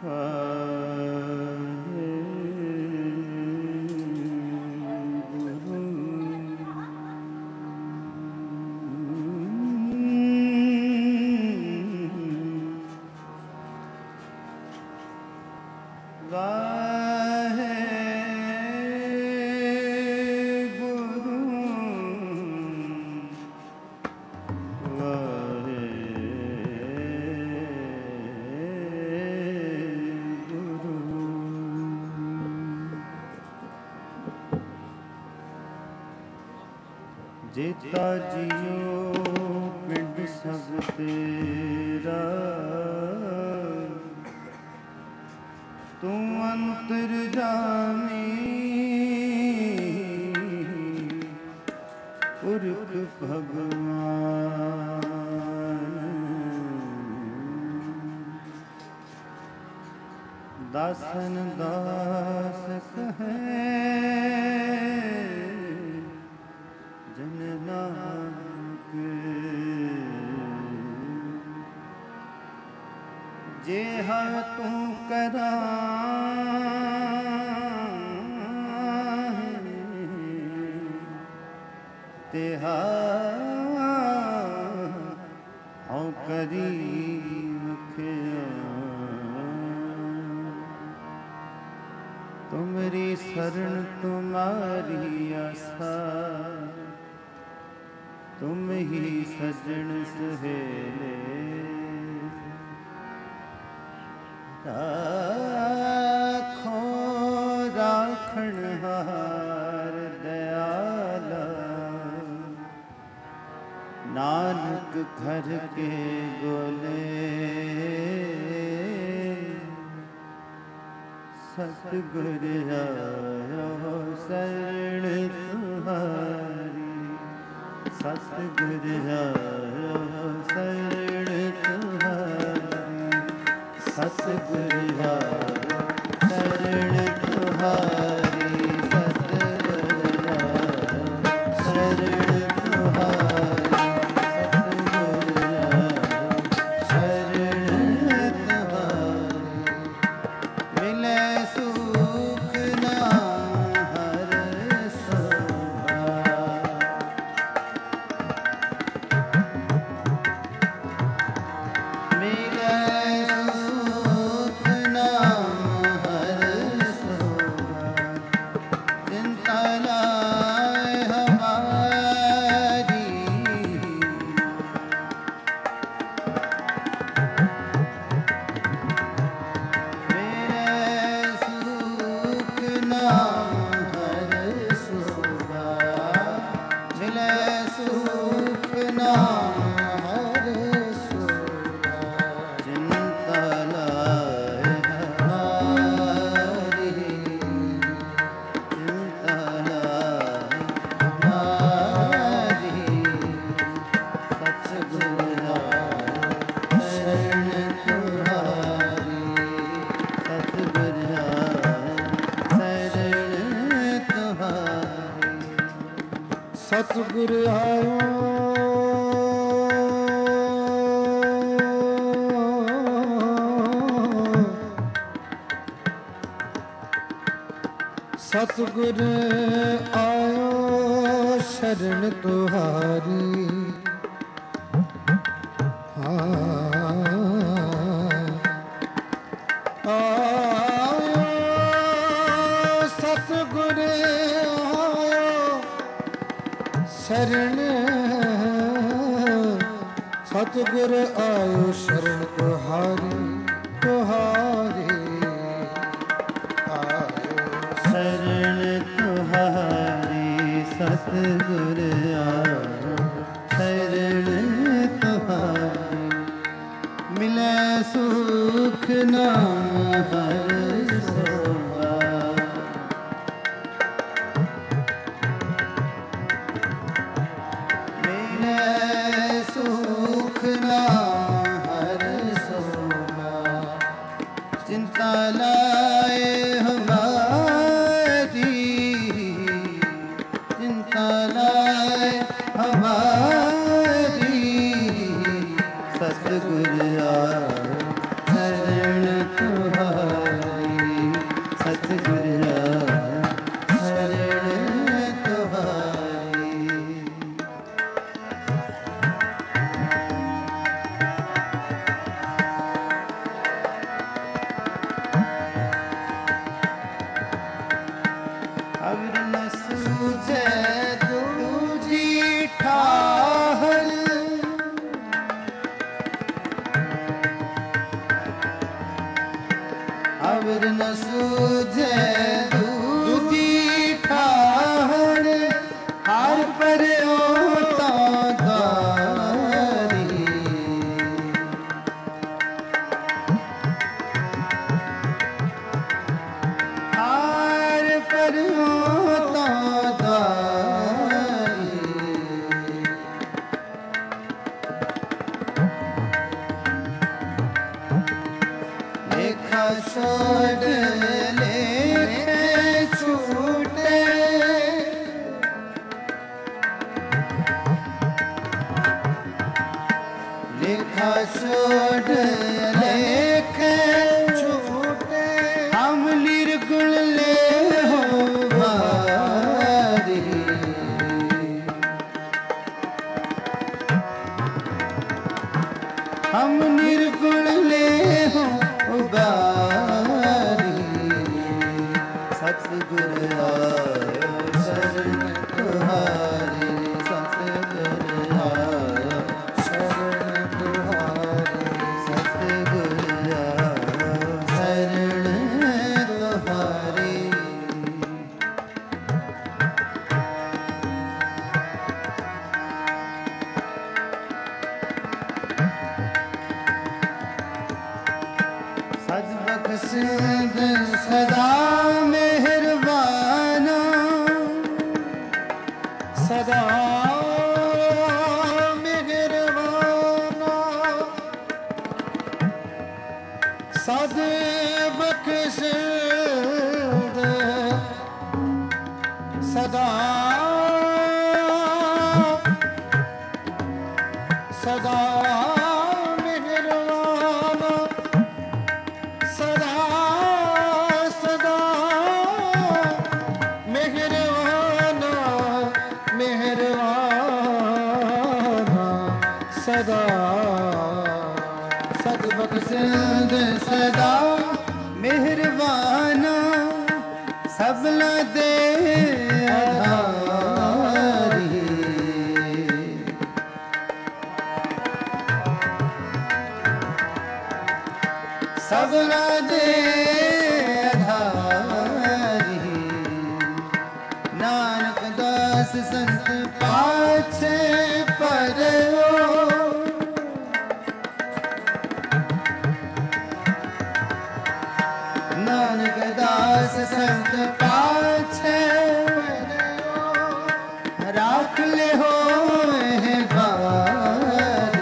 ਜੇਤਾ JIO ਪਿੰਡ ਸਭ ਤੇਰਾ, ਤੂੰ ਅੰਤਰਜਾਮੀ ਪੁਰਖ ਭਗਵਾਨ। ਦਾਸਨ ਦਾਸ ਕਹੈ ਜਨ ਨਾਨਕ, ਜਿਹਾ ਤੂੰ ਕਰਾਹੇ ਤਿਹਾ ਹਉ ਕਰੀ ਮਖਿਆ। ਤੁਮਰੀ ਸਰਣ ਤੁਮਾਰੀ ਆਸਾ, ਤੁਮ ਹੀ ਸਜਣ ਸੁਹੇਲੇ। ਰਾਖੋ ਰਾਖਣਹਾਰ ਦਇਆਲਾ, ਨਾਨਕ ਘਰ ਕੇ ਗੋਲੇ। ਸਤਿਗੁਰ ਆਇਓ ਸਰਣ ਤੁਹਾਰੀ, ਸਤਿਗੁਰ ਆਇਓ ਸਰਣ ਤੁਹਾਰੀ, ਸਤਿਗੁਰ ਆਇਓ ਸਰਣ ਤੁਹਾਰੀ, ਸਤਿਗੁਰ ਆਇਓ ਸਰਣ ਤੁਹਾਰੀ, ਸਤਿਗੁਰ ਆਇਓ ਸਰਣ ਤੁਹਾਰੀ। ਮਿਲੇ ਸੁਖ ਨਾਮ ਹਰਿ ਸੋਭਾ, ਮਿਲੇ ਸੁਖ ਨਾਮ ਹਰਿ ਸੋਭਾ। ਚਿੰਤਾ ਲਾਇ ਹਮਾਰੀ, ਮੇਰੇ ਸੁਖ ਨਾਮ ਹਰਿ ਸੋਭਾ, ਮਿਲੇ ਸੁਖ ਨਾਮ ਹਰਿ ਸੋਭਾ। ਚਿੰਤਾ ਲਾਇ ਹਮਾਰੀ, ਚਿੰਤਾ ਲਾਇ ਹਮਾਰੀ। ਸਤਿਗੁਰ ਆਇਓ ਸ਼ਰਨ ਤੁਹਾਰੀ, ਸਤਿਗੁਰ ਆਇਓ ਸ਼ਰਨ ਤੁਹਾਰੀ। ਸਤਿਗੁਰ ਆਇਓ ਸਤਿਗੁਰ ਆਇਓ ਸ਼ਰਨ ਤੁਹਾਰੀ। ਆਇਓ ਸਤਿਗੁਰ ਆਇਓ ਸ਼ਰਨ, ਸਤਿਗੁਰ ਆਇਓ ਸ਼ਰਨ ਤੁਹਾਰੀ, ਤੁਹਾਰੀ। ਆਇਓ ਸ਼ਰਨ ਤੁਹਾਰੀ, ਸਤਿਗੁਰ ਆਇਓ ਸ਼ਰਨ ਤੁਹਾਰੀ। ਮਿਲੇ ਸੁਖ ਨਾਮ ਹਰਿ ਸੋਭਾ, ਮਿਲੇ ਸੁਖ ਨਾਮ ਹਰਿ ਸੋਭਾ। ਚਿੰਤਾ ਲਾਇ ਹਮਾਰੀ, ਚਿੰਤਾ ਲਾਇ ਹਮਾਰੀ। ਸਤਿਗੁਰ ਆਇਓ ਸ਼ਰਨ ਤੁਹਾਰੀ, ਬਿਰ ਨ ਸੂਝੈ ਦੂਜੀ ਠਾਹਰ, ਹਰ ਪਰਿਓ ਤਾਂ ਦਾਰੀ। ਹਰ ਪਰਿਓ ਤਾਂ ਦਾਰੀ। ਲੇਖਾ ਛੋੜ ਲੇਖੇ ਛੂਟੇ, ਲੇਖਾ ਛੋੜ ਲੇਖੇ ਛੂਟੇ, ਹਮ ਨਿਰਗੁਣ ਲੈ ਹੋ ਵਾਰੀ। ਹਮ ਨਿਰਗੁਣ ਲੈ ਹੋ ਉਬਾਰੀ। ਸਤਿਗੁਰ ਆਇਓ ਸ਼ਰਨ ਤੁਹਾਰੀ, ਸਤਿਗੁਰ ਆਇਓ ਸ਼ਰਨ ਤੁਹਾਰੀ, ਸਤਿਗੁਰ ਆਇਓ ਸ਼ਰਨ ਤੁਹਾਰੀ। ਸਜ ਬਖਸ਼ਿੰਦ ਸਦਾ ਮਿਹਰਬਾਨਾ, ਸਦਾ ਮਿਹਰਬਾਨਾ। ਸਜ ਬਖਸ਼ਿੰਦ ਸਦਾ ਸਦਾ ਮਿਹਰਬਾਨਾ, ਸਦਾ ਸਦਾ ਮਿਹਰਬਾਨਾ, ਮਿਹਰਬਾਨਾ ਸਦਾ। ਸਤ ਬਖਸ਼ਿੰਦ ਸਦਾ ਮਿਹਰਬਾਨਾ, ਸਭਨਾ ਦੇ ਆਧਾਰੀ। ਸਭਨਾ ਦੇ ਆਧਾਰੀ। ਨਾਨਕ ਦਾਸ ਸੰਤ ਪਾਛੇ ਪਰਓ, ਨਾਨਕ ਦਾਸ ਸੰਤ ਪਾਛੇ ਪਰਓ, ਰਾਖ ਲਿਓ ਇਹ ਬਾਰੀ।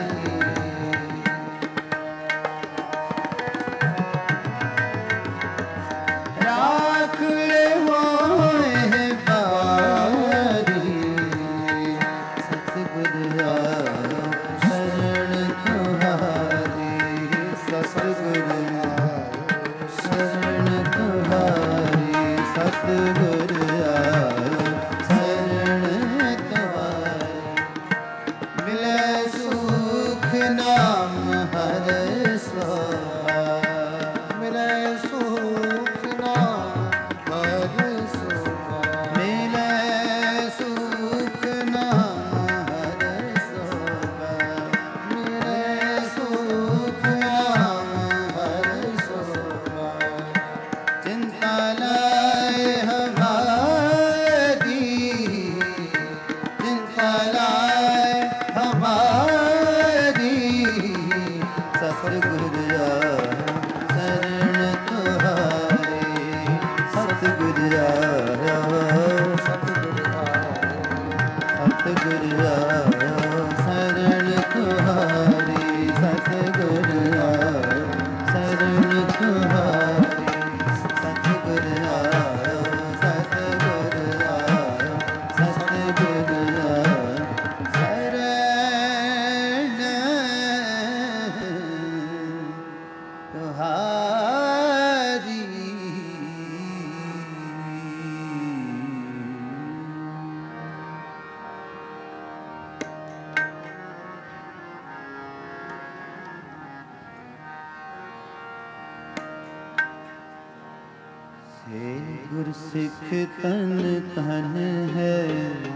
ਰਾਖ ਲਿਓ ਇਹ ਬਾਰੀ। ਸਤਿਗੁਰ ਆਇਓ ਸ਼ਰਨ ਤੁਹਾਰੀ, ਸਤਿਗੁਰ ਆਇਓ ਸ਼ਰਨ ਤੁਹਾਰੀ, ਸਤਿਗੁਰ ਆਇਓ ਸ਼ਰਨ ਤੁਹਾਰੀ। ਮਿਲੈ ਸੁਖ ਨਾਮ ਹਰਿ ਸੋਹਾ, ਮਿਲੈ ਸੁਖ ਨਾਮ ਹਰਿ ਸੋਹਾ। ਮਿਲੈ ਸੁਖ ਨਾਮ ਹਰਿ ਸੋਹਾ, ਮਿਲੈ ਸੁਖ ਨਾਮ ਹਰਿ ਸੋਹਾ। ਚਿੰਤਾ ਲਾਏ ਹਮਾਰੀ, ਚਿੰਤਾ ਲਾਏ ਹਮਾਰੀ। ਸਤਿਗੁਰ ਆਇਓ ਸ਼ਰਨ ਤੁਹਾਰੀ, ਸਤਿਗੁਰ ਆਇਓ, ਸਤਿਗੁਰ ਆਇਓ, ਸਤਿਗੁਰ ਆਇਓ ਸ਼ਰਨ ਤੁਹਾਰੀ, ਸਤਿਗੁਰ ਆਇਓ ਸ਼ਰਨ ਤੁਹਾਰੀ। ਸਤਿਗੁਰ ਆਇਓ, ਸਤਿਗੁਰ ਆਇਓ, ਸਤਿਗੁਰ ਆਇਓ ਸ਼ਰਨ ਤੁਹਾਰੀ। ਸੇ ਗੁਰ ਸਿੱਖ ਤਨ ਤਨ ਹੈ,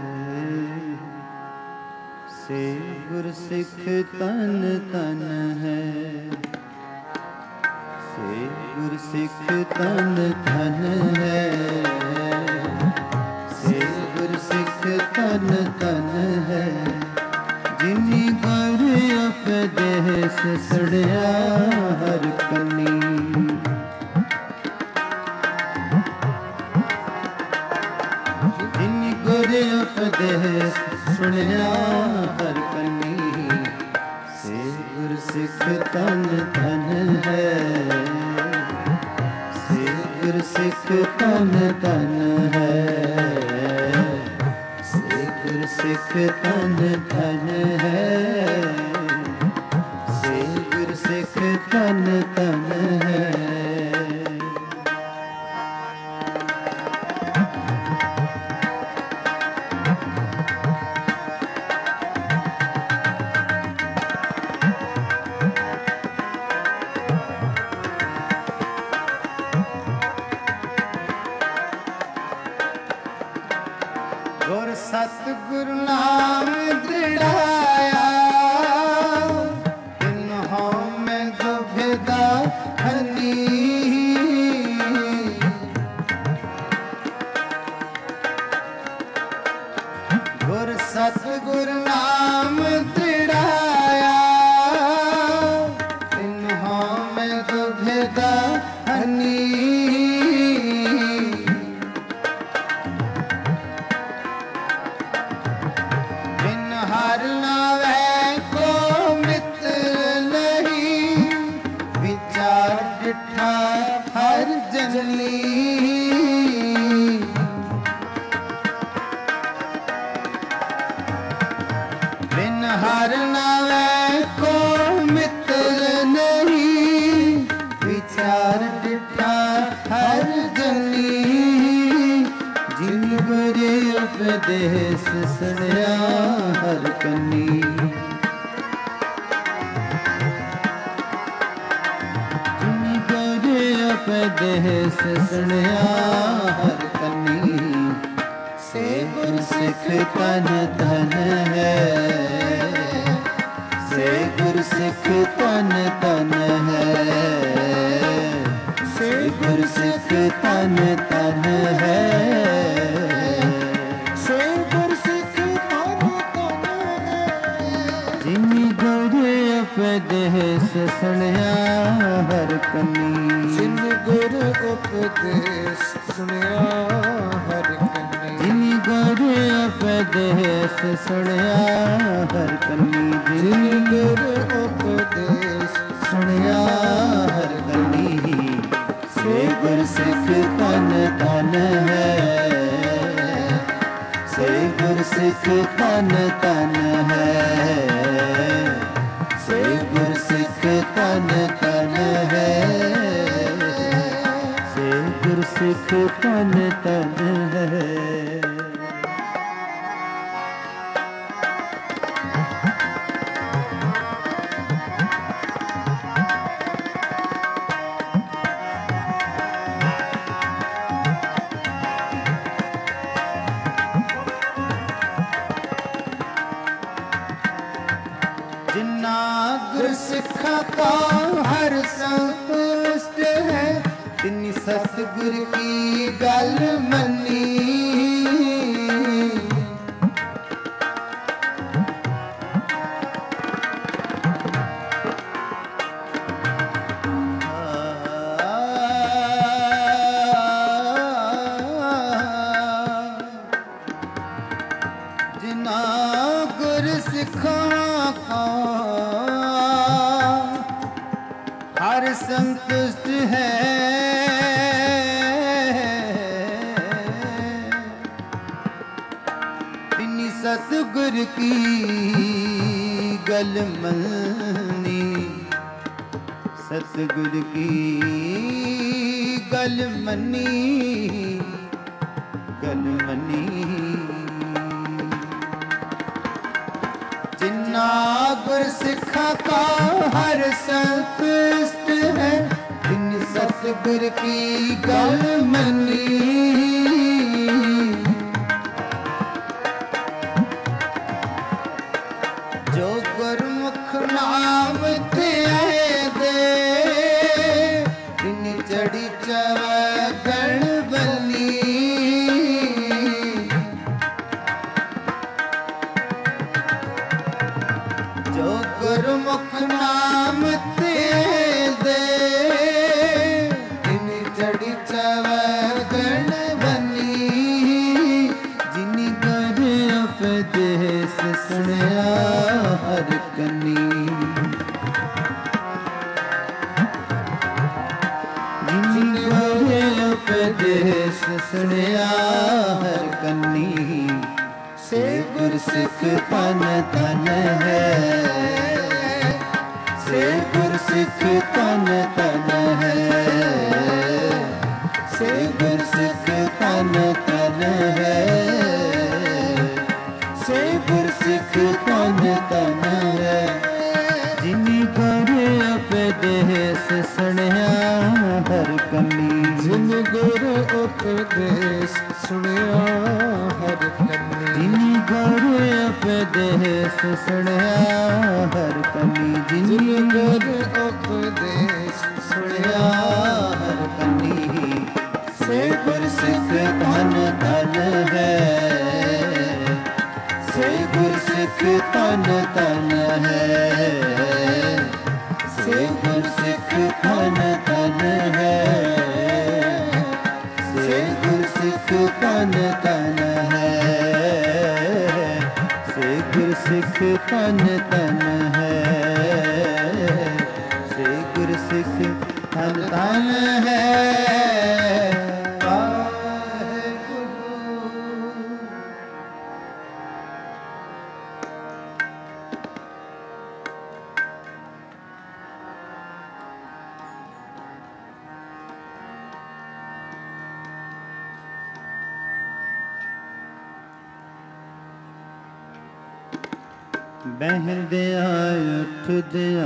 ਸੇ ਗੁਰ ਸਿੱਖ ਤਨ ਤਨ ਹੈ। से गुर सिख तन धन है, से गुर सिख तन धन है। जिनी गुर उपदेश सड़िया हर कनी, जिनी गुर उपदेश सुनिया हर कनी। से गुर सिख तन धन है, से गुर सिख तन धन है, से गुर सिख तन धन है, से गुर सिख तन धन है। गुर सतगुरु नाम दृढ़ाया, तिन्हों में दुविधा हनी। गुर सतगुरु नाम दृढ़ाया, तिन्हों में दुविधा हनी। हर नावे को मित्र नहीं, विचार डिठा हर जननी। बिन हर नावे को मित्र नहीं, विचार डिठा हर जननी। जिन गुर उपदेश सुनिया हर कनी, जिन गुर उपदेश सुनिया हर कनी। से गुर सिख तन धन है, से गुर सिख तन धन है, से गुर सिख तन धन है, से गुर सिख तन धन है। जिनी गुर उपदेश सुनिया हर कनी, जिन गुर उपदेश सुनिया हर कनी, जिनी गुर उपदेश सुनिया हर कनी, जिन गुर उपदेश सुनिया हर कनी। से गुर सिख तन धन है, से गुर सिख तन धन है, से गुर सिख तन धन है, से गुर सिख तन धन है। जिन्ना गुर सिखा का हर संतुष्ट है, तिनी सतगुर की गल मनी। जिन्ना गुर सिखा हर संतुष्ट है, तिनी सतगुर की गल मनी। सतगुर की गल मनी, गल मनी। जिन्ना गुर सिखा का हर संतुष्ट है, इन सतगुर की गल मनी। जो गुरमुख नाम थे दे, जिन गुर उपदेश सुनिया हर कन्नी से गुर सिख तन तन है, से गुर सिख तन तन है, से गुर सिख तन तन है, से गुर सिख तन तन है। जिनी गुर उपदेश सुनिया हर कन्नी, जिन गुर उपदेश सुनिया हर कन्नी, जिनी गुर उपदेश सुनिया हर कन्नी, जिनी गुर उपदेश सुनिया हर कन्नी से गुर सिख तन तन है, से गुर सिख तन तन है, से गुर सिख तन तन है, से गुर सिख तन तन है, से गुर सिख तन तन है, से गुर सिख तन तन है। बहदिया उठदिया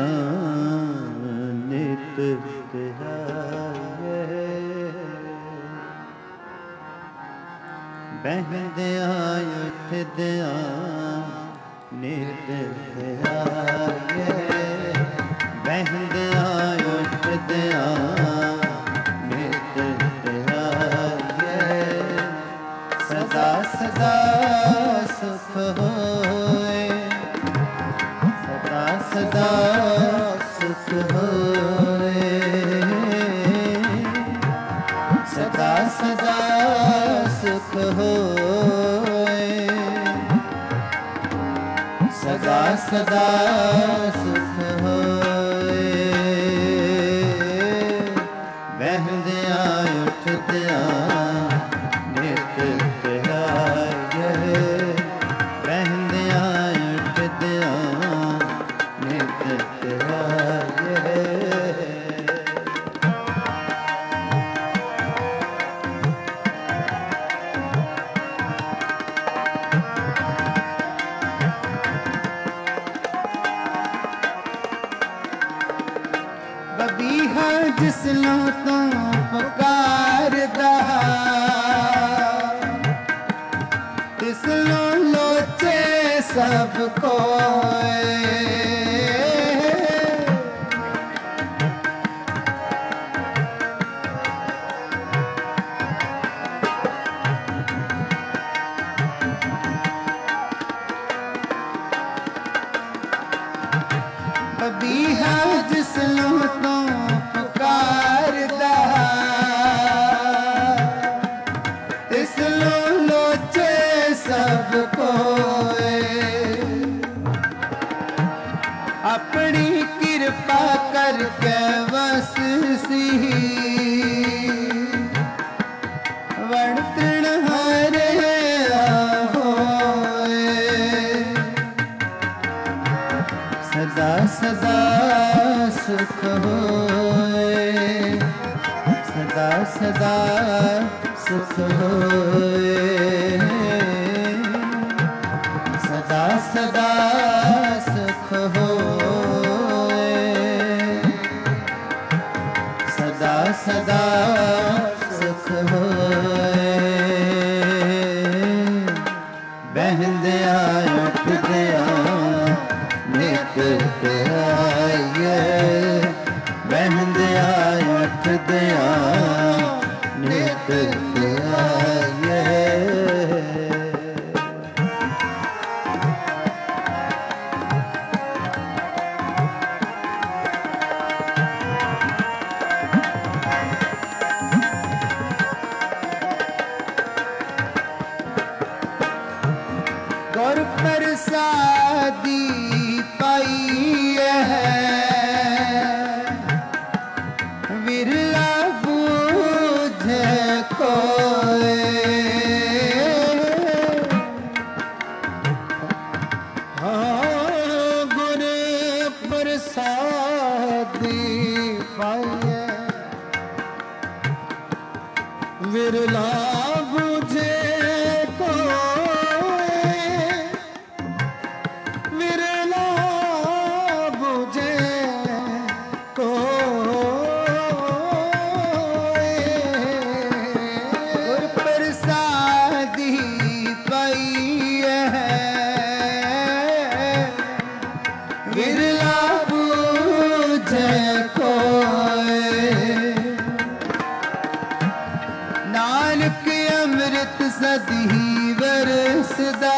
नित ध्याये, बहदिया उठदिया नित ध्याये, बहदिया उठदिया नित ध्याये, सदा सदा सुख होए, सदा सुख होए, सदा सदा सुख होए, सदा सदा सुख होए। बहदिया उठदिया नित ध्याये, बहदिया उठदिया नित ध्याये। बबीहा जिसलों तो पुकारदा, तिसलों लोचे सब कोए, बबीहा जिसलों तो पुकारदा, तिसलों लोचे सब कोए, अपनी कृपा करके बस सी वर्तन हरे होए, सदा सदा सुख होए, सदा सदा सुख होए, सदा सदा सुख होए, सदा सदा सुख होए। बहदिया उठदिया नित ध्याये, बहदिया उठदिया नित ध्याये। गुर प्रसादी पाई है, विरला विरला बुझे कोई, विरला बुझे कोई, गुर प्रसादी पाई है, विरला बुझे कोई। नानक अमृत सदी बरसदा,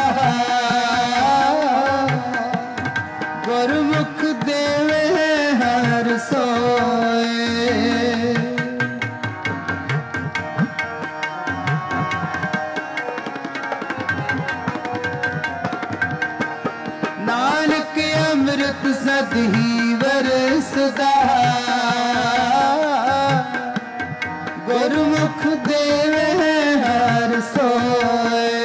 गुरमुख देवे हर सोए। नानक अमृत सदी बरसदा, गुरमुख देवे हर सोए।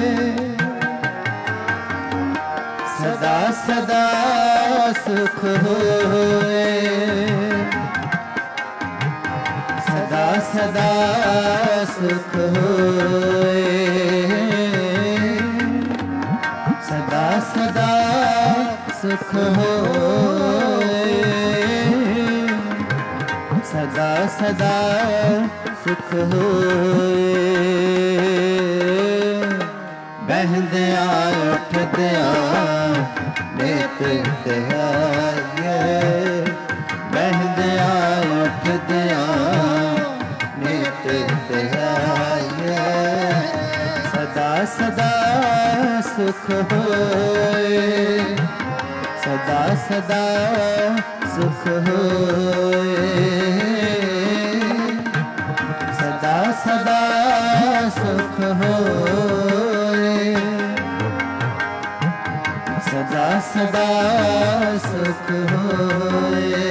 सदा सदा सुख होए, सदा सदा सुख होए, सदा सदा सुख होए, सदा सदा सुख होए। बहदिया उठदिया नित ध्याये, बहदिया उठदिया नित ध्याये, सदा सदा सुख होए, सदा सदा सुख होए, सदा सदा सुख होए, सदा सदा सुख होए।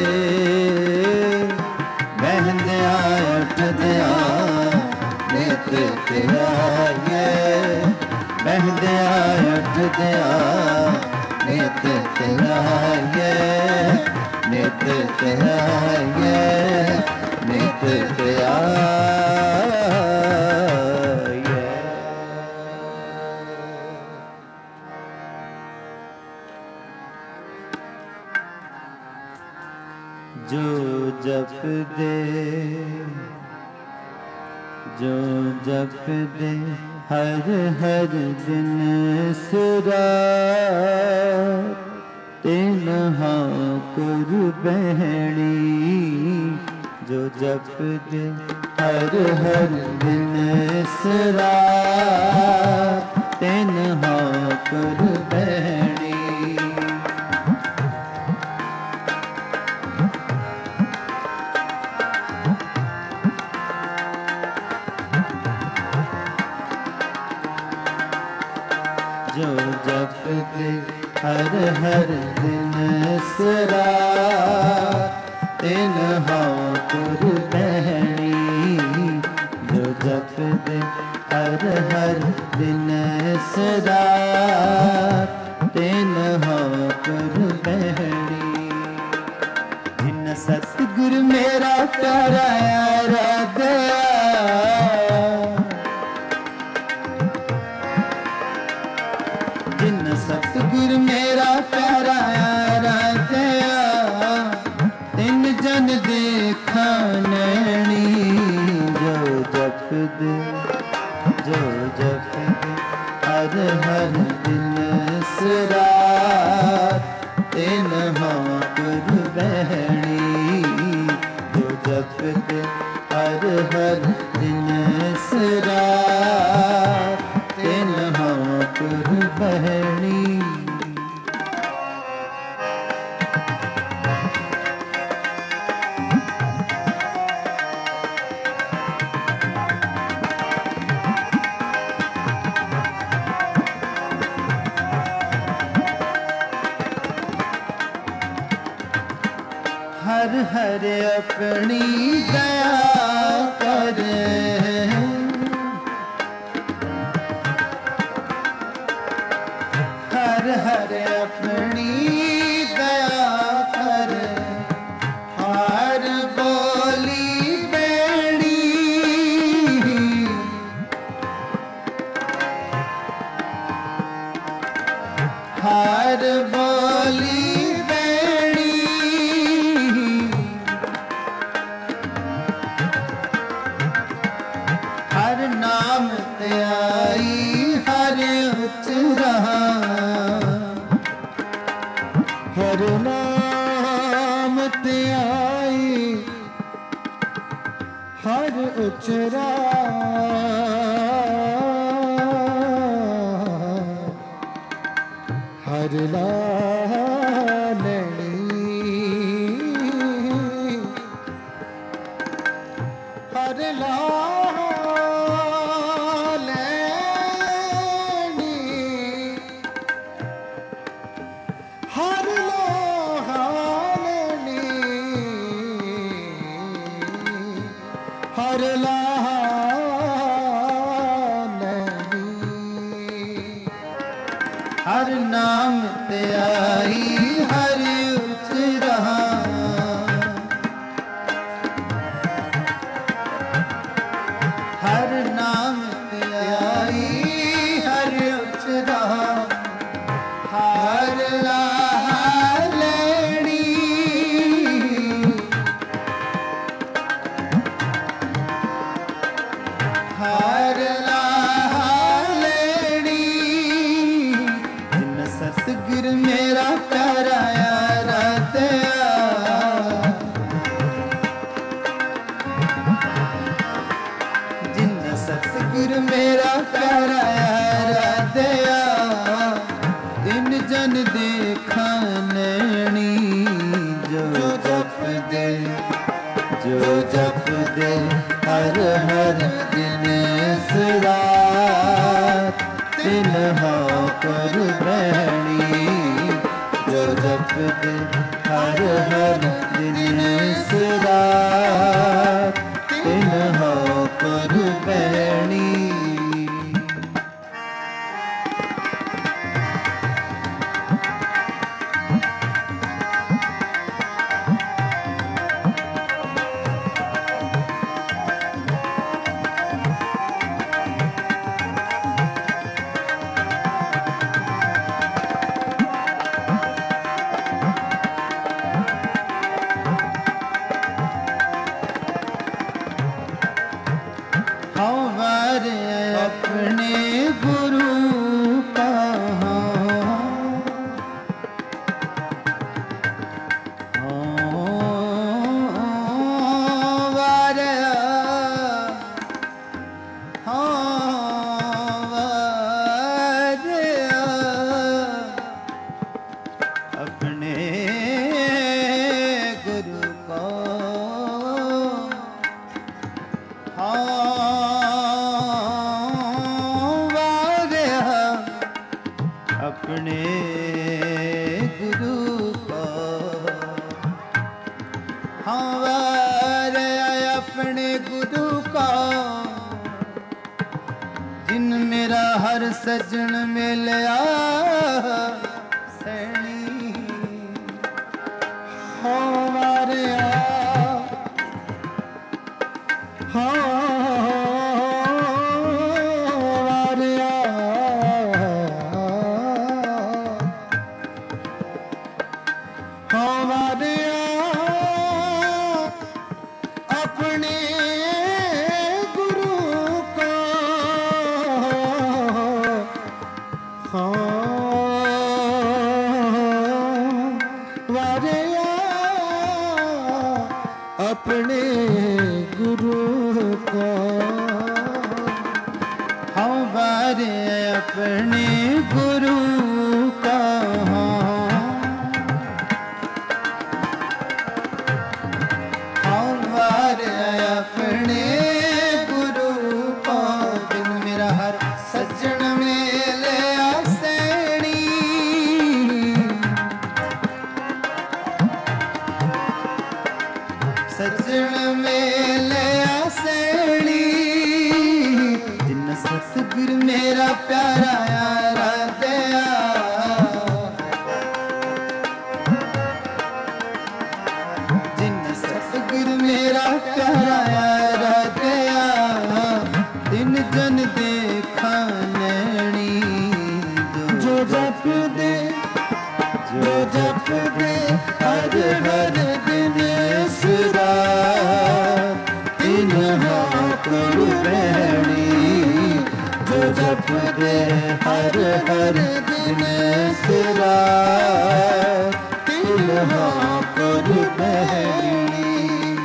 बहदिया उठदिया नित ध्याये, बहदिया उठदिया नित ध्याये, नित ध्याये, नित ध्याये। जो जप दे, जो जप दे हर हर दिन सुरात, तिन हाकुर बहणी। जो जप दे हर हर दिन सुरात, तिन हाकुर बहणी। जो जप दे हर हर दिन सुरात, तिन हाकुर बहणी। जो जप दे हर हर दिन सुरात, तिन हाकुर बहणी। जिन सतगुर मेरा प्यारा राधया, सतगुर मेरा प्यारा राधया, तिन जन देखा नैनी। जो जप दे, जो जप दे हर हर दिन सुरात, तिन हाकुर बहणी। जो जप दे हर हर दिन सुरात, तिन हाकुर बहणी। हर हर अपनी दया करे, हर हर अपनी दया करे। हर बोली बेड़ी, ਤੇ ਆਈ ਹਰ ਉਚਰਾ ਹਰ ਨਾਮ ਤੇ ਆਈ ਹਰ ਉਚਰਾ ਹਰ ਲਾਲਣੀ ਹਰ ਲਾਲਣੀ ਹਰ ਲਾਲਣੀ ਹਰ ਲਾਲਣੀ ਹਰ ਨਾਮ ਤੇ ਆਈ ਹਰ ਉਚਰਾ ਹਰ ਨਾਮ ਤੇ ਆਈ ਹਰ ਉਚਰਾ ਹਰ ਲਾਲੜੀ ਹਰ ਲਾਲੜੀ ਜਿਨ ਸਤਿਗੁਰ ਮੇਰਾ ਪਿਆਰਾ ਰਾਧਿਆ ਜਿਨ ਸਤਿਗੁਰ ਮੇਰਾ ਪਿਆਰਾ ਰਾਧਿਆ ਤਿਨ ਜਨ ਦੇਖਾਂ ਨੈਣੀ ਜੋ ਜਪਦੇ ਹਰ ਹਰ ਦਿਨ ਸਰਾਤ ਤਿਨ ਹੋ ਕਰ ਬਹਿਣੀ ਜੋ ਜਪਦੇ ਹਰ ਹਰ ਦਿਨ ਸਰਾਤ ਤਿਨ ਹੋ ਕਰ ਬਹਿਣੀ हमारे अपने गुरु अपने गुरु को अपने गुरु को हमारे अपने गुरु को जिन मेरा हर सजन मिलया सैनी हमारे अपने गुरु को अपने गुरु को हमारे अपने गुरु का हमारे अपने गुरु को बिन मेरा हर सज्जन मेले आसैनी सज्जन मेले आसैनी जिन सतगुर मेरा प्यारा राधया जिन सतगुर मेरा प्यारा राधया दिन जन देखा नैनी जो जप दे हर हर दिन सुरा दिन हो कर बहनी जपदे हर हर दिन सिरात तिन्हां पुर बहनी।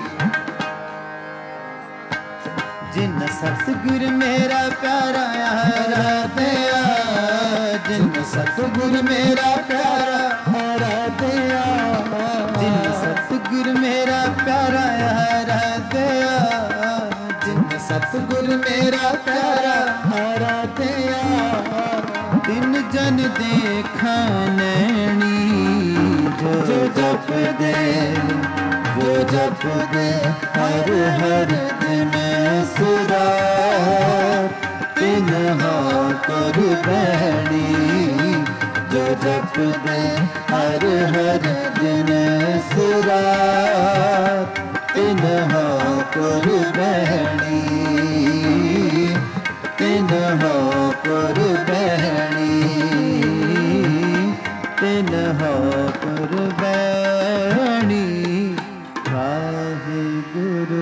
जिन सतगुर मेरा प्यारा हरा दया, जिन सतगुर मेरा प्यारा हरा दया, जिन सतगुर मेरा प्यारा हरा दया, जिन सतगुर मेरा प्यारा हरा दया। दिन जन देखा नैनी जो जप दे, जो जप दे हर हर दिन सुरात तिन्हां पुर बहनी। जो जप दे हर हर दिन सुरात तिन्हां पुर बहनी, तिन्हां पुर बहनी, तिन्हां पुर बहनी। वाहिगुरु।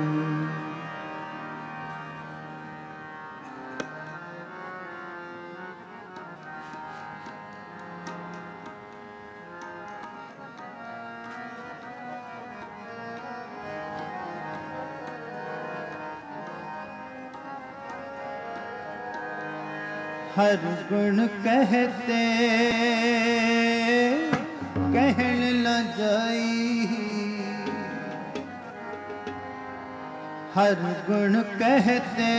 हर गुण कहते कहन न जाई, हर गुण कहते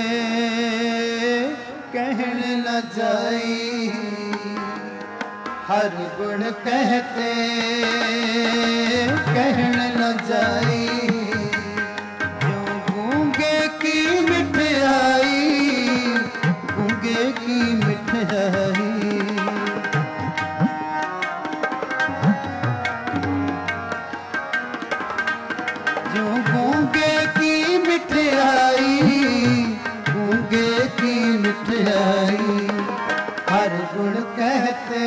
कहन न जाई, हर गुण कहते कहन न जाई। क्यों गूंगे की मिठाई, गूंगे की मिठाई, जो गूंगे की मिठाई, गूंगे की मिठाई। हर गुण कहते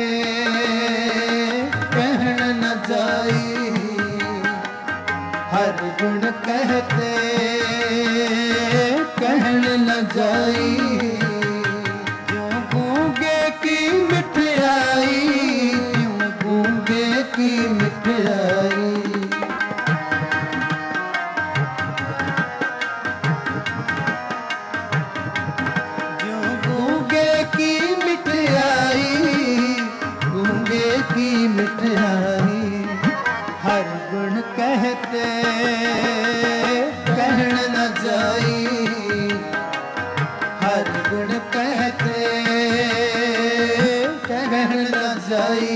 कहन न जाई, हर गुण कहते कहन न जाई। की मिठाई, जो गूंगे की मिठाई, गूंगे की मिठाई। हर गुण कहते कहन न जाई, हर गुण कहते कहन न जाई।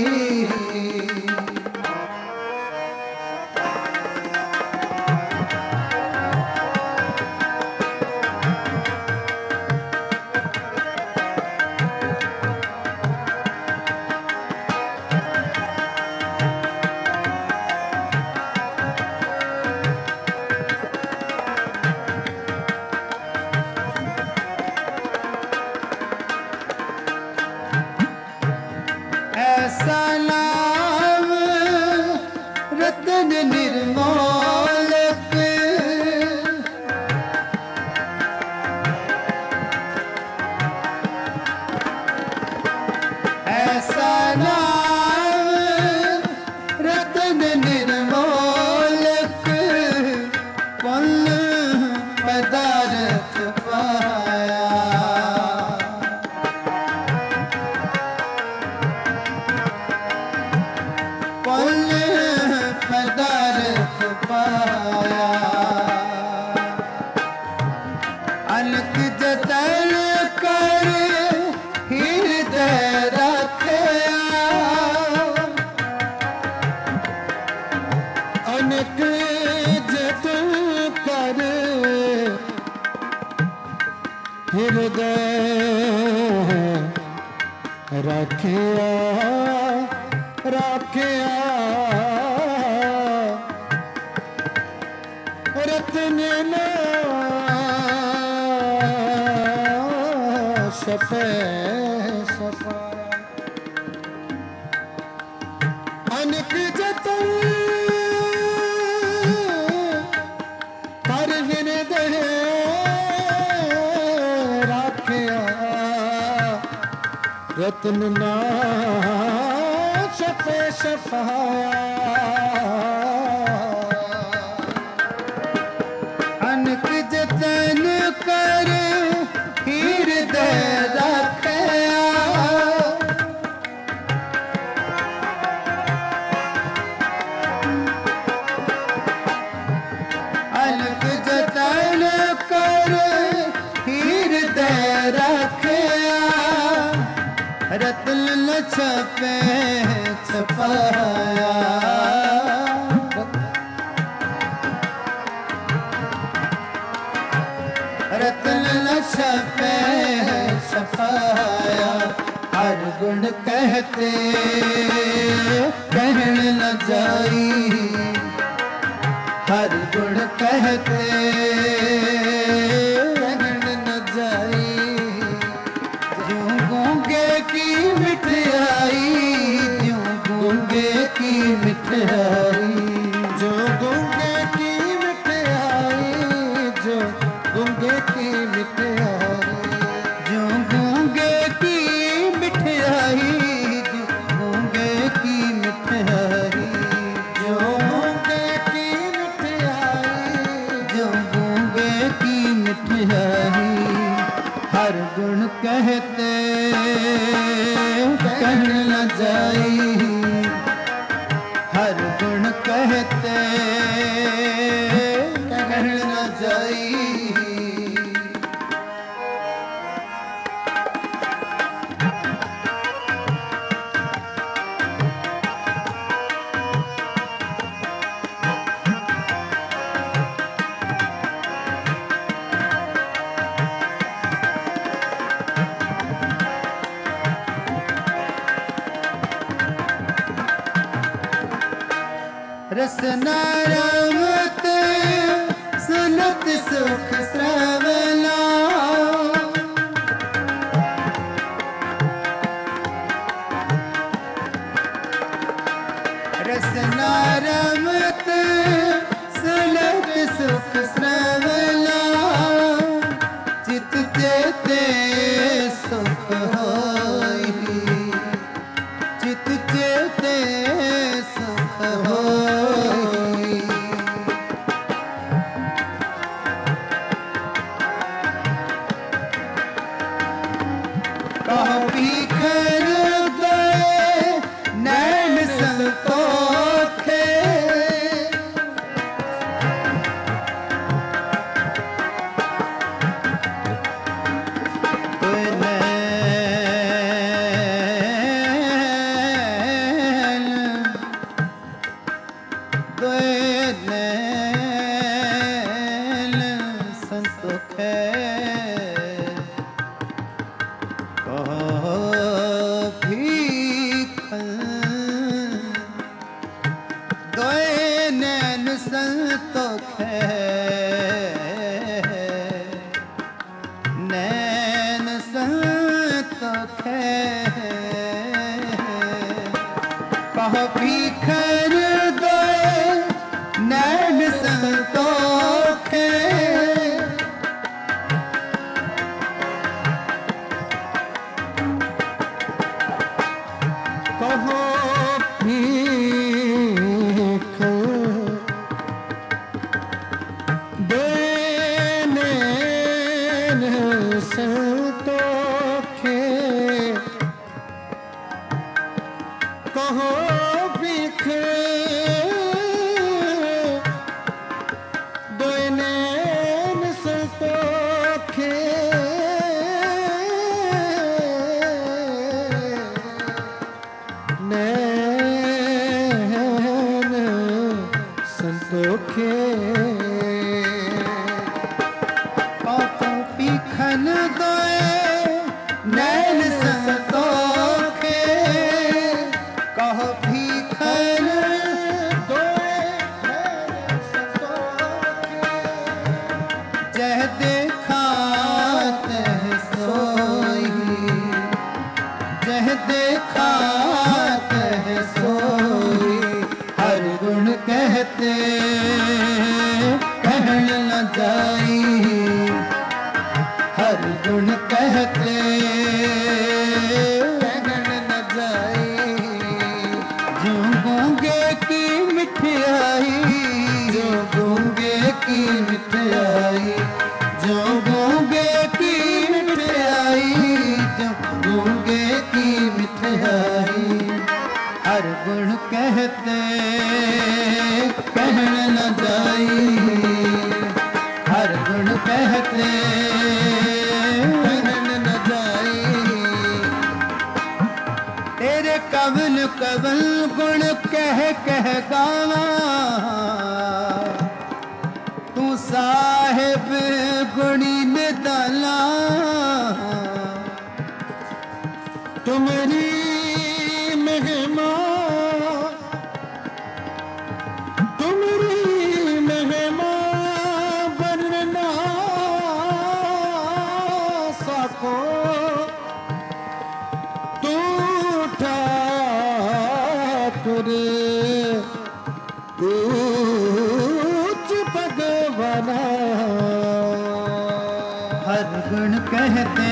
ऐसा नाम रतन निर्मोलक, ऐसा नाम रतन निर्मोलक। पुन पदार्थ पाया, पदार्थ पाया। अलख जतन कर हृदय रखया, अनक जतन कर हृदय रखया, रखया। रतन सफे सफाया, अनक जतन कर हृदय रखया, रतन ना शफे शफाया अनक जतन कर हृदय रखया अनक जतन कर हृदय रखया रतन न छपे छपाया रतन न छपे छपाया हर गुण कहते कहन न जाई हर गुण कहते कहन न जाई ज्यों गूंगे की मिठाई ज्यों गूंगे की मिठाई जो गूंगे की मिठाई जो गूंगे की मिठाई ज्यों गूंगे की मिठाई ज्यों गूंगे की मिठाई जो गूंगे की मिठाई ज्यों गूंगे की मिठाई हर गुण कहते कहन न जाई हर गुण कहते कहन न जाई रसना रमत सुनत सुख श्रवला रसना रमत सुनत सुख श्रवला चित चेते सुख होई चित चेते सुख होई कह बिखर गए नैन संतोखे नैन संतोखे कह बिखर गए नैन संतोखे कहो भीख देने संतोखे कहो भीख देने संतोखे नैन संतोखे पापों पीखन गए नैन संतोखे कह भीखन दोए नैन संतोखे जह देखा तह सोई जह देखा तह सोई हर गुण कहते कहन न जाई हर गुण कहते कहन गुण कहते कहन न जाई, हर गुण कहते कहन न जाई। तेरे कवन कवन गुण कह गावा, तू साहिब गुणी निदाला। तुम्हारी महिमा वर्णना सको, तू ठाकुर तूच भगवाना। हर गुण कहते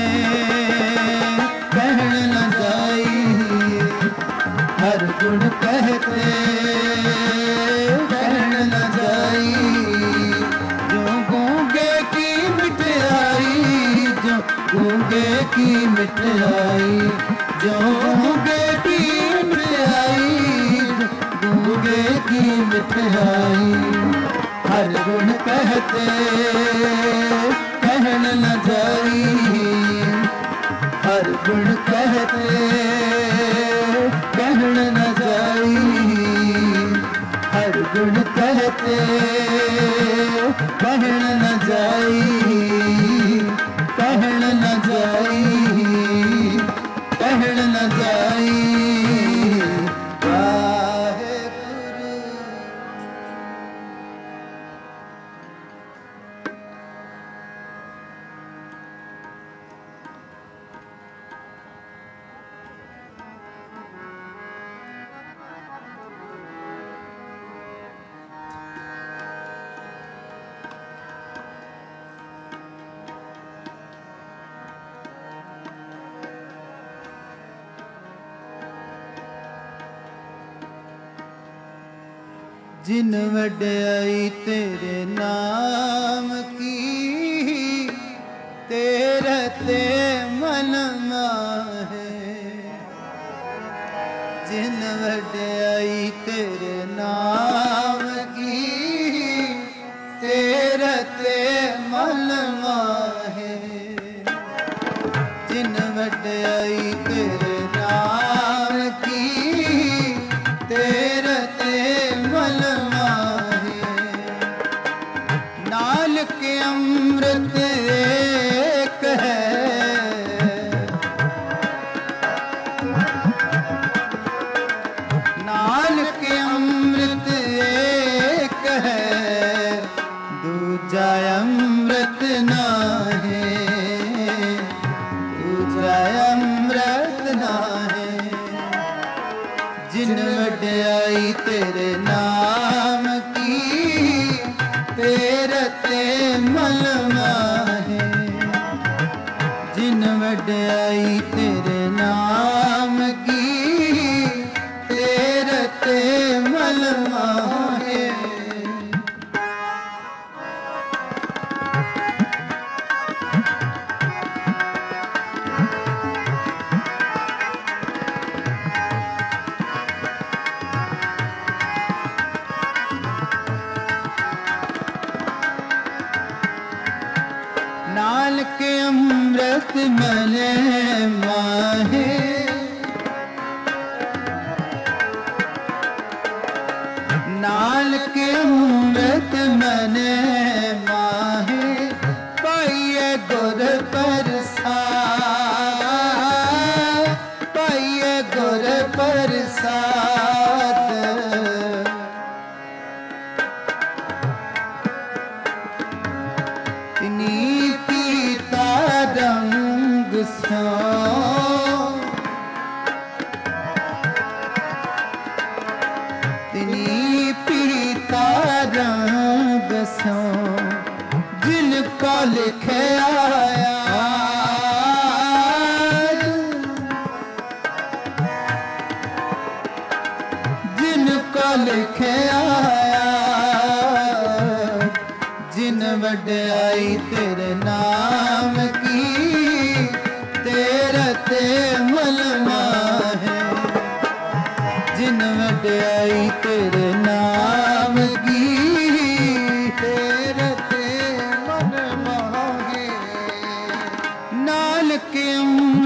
कहन न जाई, हर गुण कहते कहन न जाई। जो गूंगे की मिठाई, जो गूंगे की मिठाई, जो गूंगे की मिठाई, जो गूंगे की मिठाई। हर गुण कहते कहन न जाई, हर गुण कहते कहन न जाई, हर गुण कहते कहन न जाई, कहन न जाई, कहन न जाई। जिन वड्याई तेरे नाम की, तेरे ते मन माहे। जिन वड्याई तेरे नाम की, तेरे ते मन माहे। जिन वड्याई तेरे नाम की, तेरे ते मन माहे। नाल के अमृत एक है, नाल के अमृत एक है, दूजा अमृत नाहे, दूजा अमृत नाहे। जिन वड्याई तेरे नाम की, तेरे ते मन माहे। जिन वड्याई तेरे नाम की, तेरे ते मन माहे। नाल के अमृत मने माहे, नाल के अमृत मने माहे। पाइए गुर प्रसाद, पाइए गुर प्रसाद। रंग तिनी पीता रंग सो, जिनका लिखे आया, जिनका लिखे आया। जिन वड्याई तेरे नाम की, तेरे ते मन माहे। जिन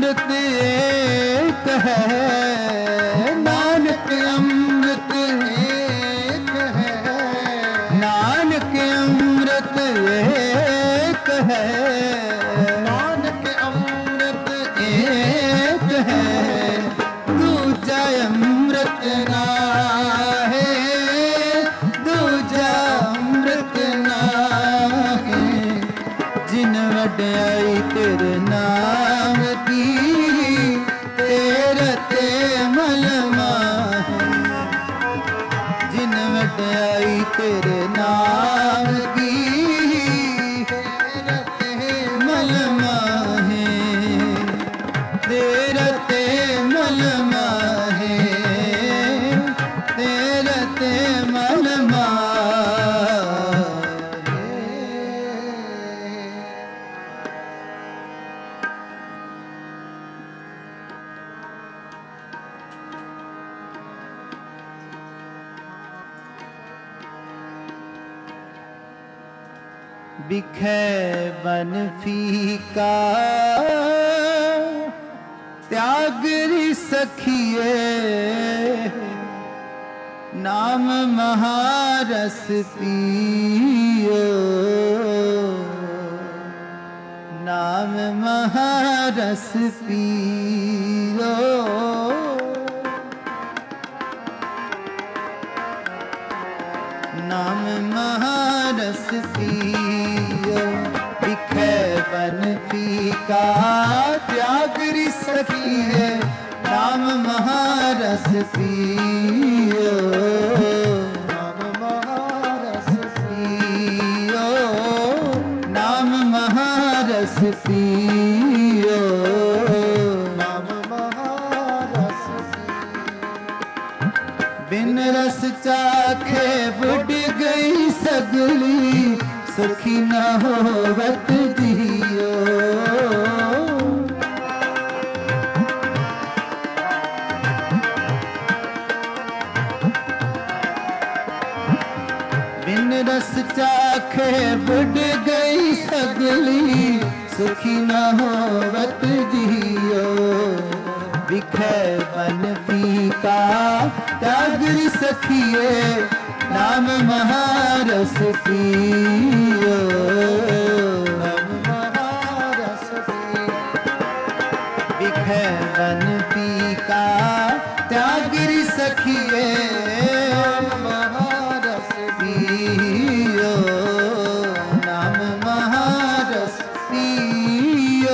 अमृत एक है, नानक अमृत एक है, नानक अमृत एक है, नानक अमृत एक है, दूजा अमृत ना है, दूजा अमृत ना है, जिन वड्याई तेरे नाम की, तेरा ते मलमा है, जिन वड्याई तेरे नाम की, तेरा ते मलमा है, तेरा ते मलमा है, तेरा ते मलमा है। बिखे बन फीका त्यागरी सखिए, नाम महारस पियो, नाम महारस पियो, नाम महारस पियो, बिखे बन फीका त्यागरी सखिए, नाम महारस पियो, नाम महारस पियो, नाम महारस पियो, नाम महारस पियो। बिन रस चाखे बुढ़ गई सगली, सुखी न होवत जियो, बिन रस चाखे बुढ़ गई सगली, सुखी न होवत जियो, बिखे बन फीका त्यागरी सखिए, नाम महारस पियो, नाम महारस पियो, बिखे बन फीका त्यागरी सखिए, महारस पियो, नाम महारस पियो।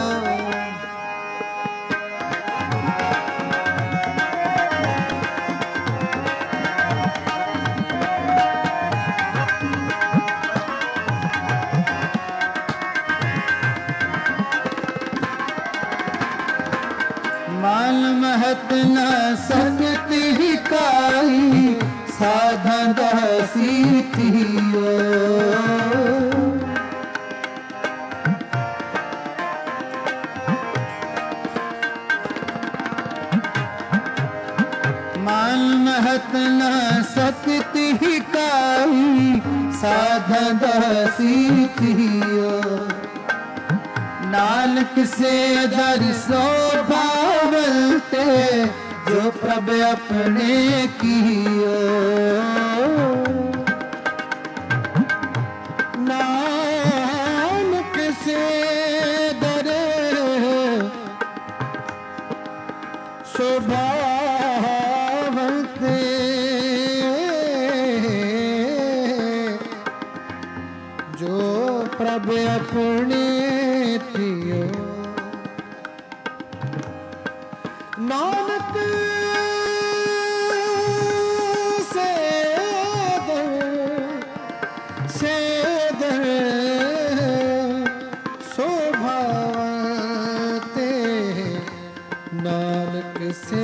माल महत न सकती ही काई, साधा दासी थियो, माल महत न सकती ही काई, साधा दासी थियो, नानक से दरसो भावते, जो प्रभ अपने कियो, नानक से दरसो भावते, जो प्रभ अपने थियो, नानक से दर शोभावते, नानक से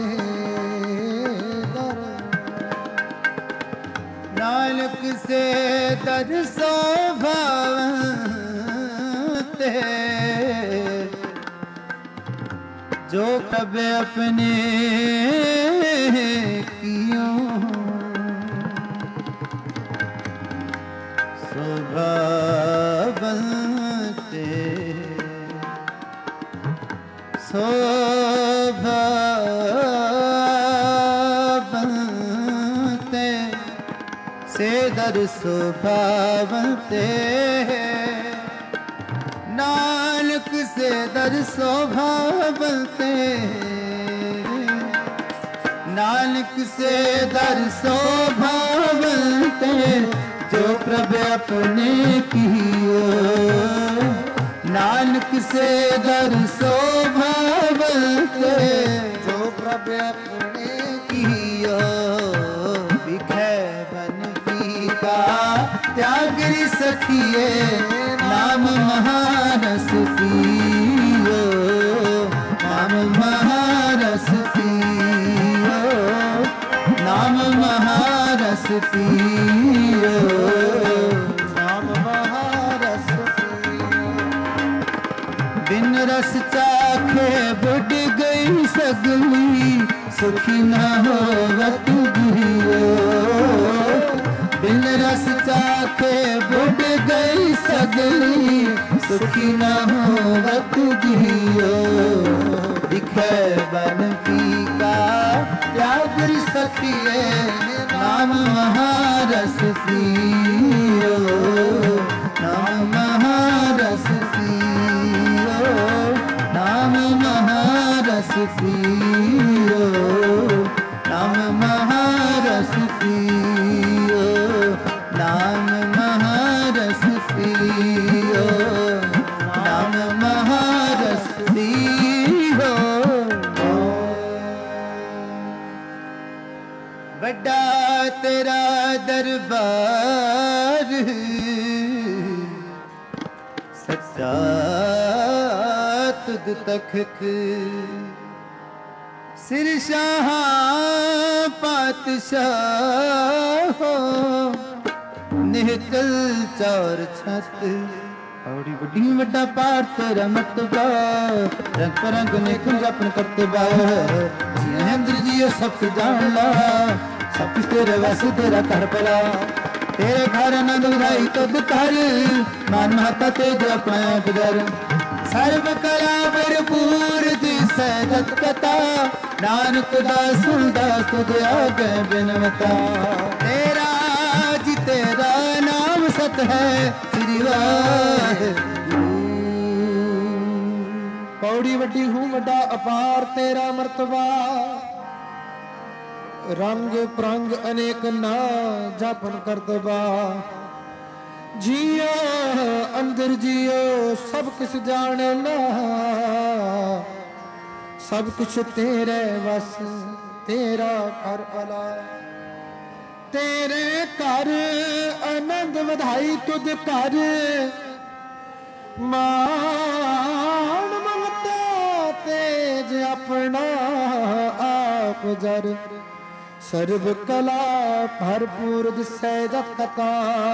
दर, नानक से दर शोभावते, जो कब अपने कियो, शोभावते, शोभावन्ते से दर शोभावन्ते नानक से दर शोभावन्ते नानक से दर शोभावन्ते जो प्रभु अपने कियो नानक से दर शोभावन्ते जो प्रभु अपने कियो बिखै बन पीका त्यागरी सखिए नाम महारस पियो नाम महारस पियो नाम महारस पियो नाम महारस बिन रस चाखे बुढ़ गई सगली सुखी न होवत गियो बिन रस चाखे बुढ़ गई सगली सुखी न होवत गियो दिखे बन पीका त्यागरी सखिए नाम महारस पियो नाम महारस पियो नाम महारस पियो नाम महारस पियो नाम महारस पियो नाम महारस पियो बड़ा तेरा दरबार सच्चा तुद तखत सिर शाह पातशाह निहकल चौर छत औड़ी वड्डी वड्डा पार तेरा मतबा रंग परंग ने कुंजापन करते बा अंदर जियो सब कुछ जान ला सब कुछ तेरे वैसे तेरा कर पला तेरे घर आनंद उदाई तुद कर मान महता तेज अपना बदर सर्व कला भरपूर दिसै जत कथा नानक दास सुनदास तुझ आगे बिनवता तेरा जी तेरा नाम सत है श्री वाहिगुरु पौड़ी वड्डी हूँ वड्डा अपार तेरा मर्तबा रंग प्रंग अनेक ना जापन करतबा जियो अंदर जियो सब कुछ जाने ला सब कुछ तेरे बस तेरा कर अला तेरे कर आनंद वधाई तुझ कर मान ममता तेज अपना आप जर सर्व कला भरपूर दिसै जत कथा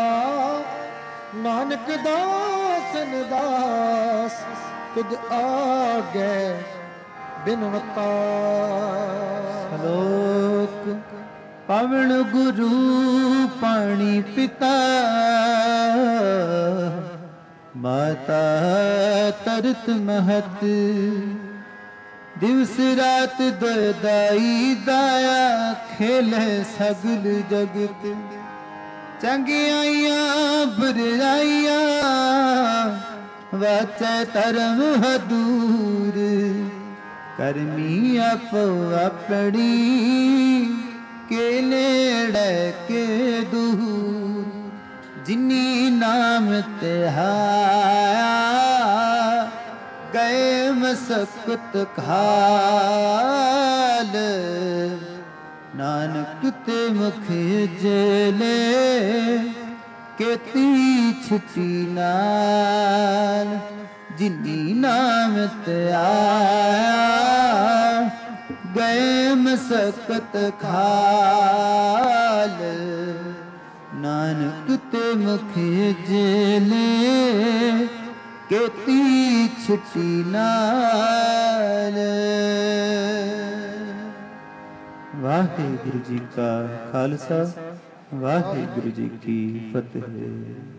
नानक दास निदास तुझ आगे बिनवता श्लोक पवन गुरु पानी पिता माता तरत महत दिवस रात दाई दाया खेले सगल जगत चंगियाइया बुराइया वाचै धर्म हदूर करमी आपो अपनी के नेड़े के दूर जिनी नाम तिहाया गए मसकत खाल नानक ते मुख जेले केती छुटी नाल जिनी नाम ते आया गए मसकत खाल नानक ते मुख जेले केती छुटी नाल। वाहिगुरु जी का खालसा वाहिगुरु जी की फतेह।